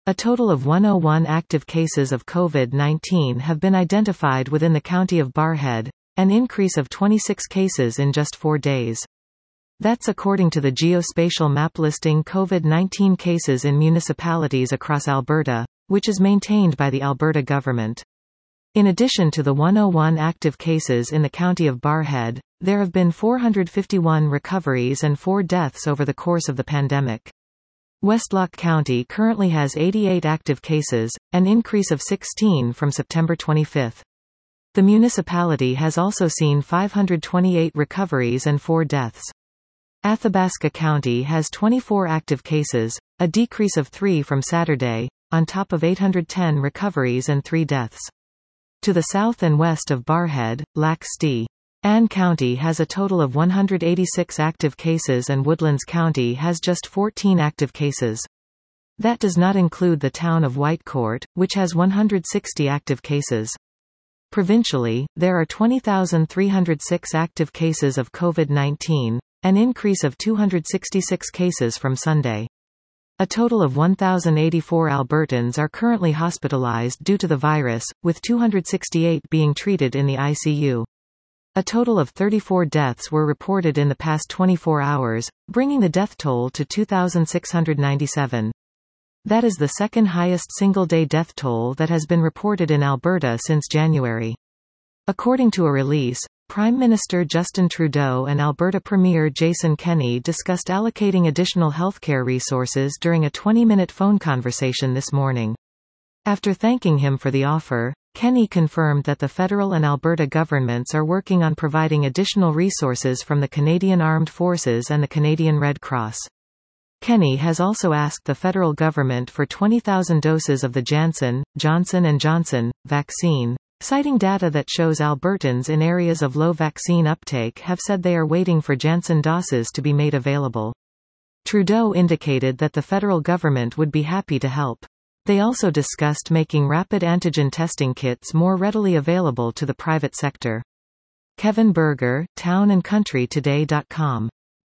A total of 101 active cases of COVID-19 have been identified within the county of Barrhead, an increase of 26 cases in just 4 days. That's according to the geospatial map listing COVID-19 cases in municipalities across Alberta, which is maintained by the Alberta government. In addition to the 101 active cases in the county of Barrhead, there have been 451 recoveries and 4 deaths over the course of the pandemic. Westlock County currently has 88 active cases, an increase of 16 from September 25. The municipality has also seen 528 recoveries and 4 deaths. Athabasca County has 24 active cases, a decrease of 3 from Saturday, on top of 810 recoveries and 3 deaths. To the south and west of Barrhead, Lac Ste. Anne County has a total of 186 active cases and Woodlands County has just 14 active cases. That does not include the town of Whitecourt, which has 160 active cases. Provincially, there are 20,306 active cases of COVID-19, an increase of 266 cases from Sunday. A total of 1,084 Albertans are currently hospitalized due to the virus, with 268 being treated in the ICU. A total of 34 deaths were reported in the past 24 hours, bringing the death toll to 2,697. That is the second highest single-day death toll that has been reported in Alberta since January. According to a release, Prime Minister Justin Trudeau and Alberta Premier Jason Kenney discussed allocating additional healthcare resources during a 20-minute phone conversation this morning. After thanking him for the offer, Kenney confirmed that the federal and Alberta governments are working on providing additional resources from the Canadian Armed Forces and the Canadian Red Cross. Kenney has also asked the federal government for 20,000 doses of the Johnson & Johnson vaccine, citing data that shows Albertans in areas of low vaccine uptake have said they are waiting for Janssen doses to be made available. Trudeau indicated that the federal government would be happy to help. They also discussed making rapid antigen testing kits more readily available to the private sector. Kevin Berger, townandcountrytoday.com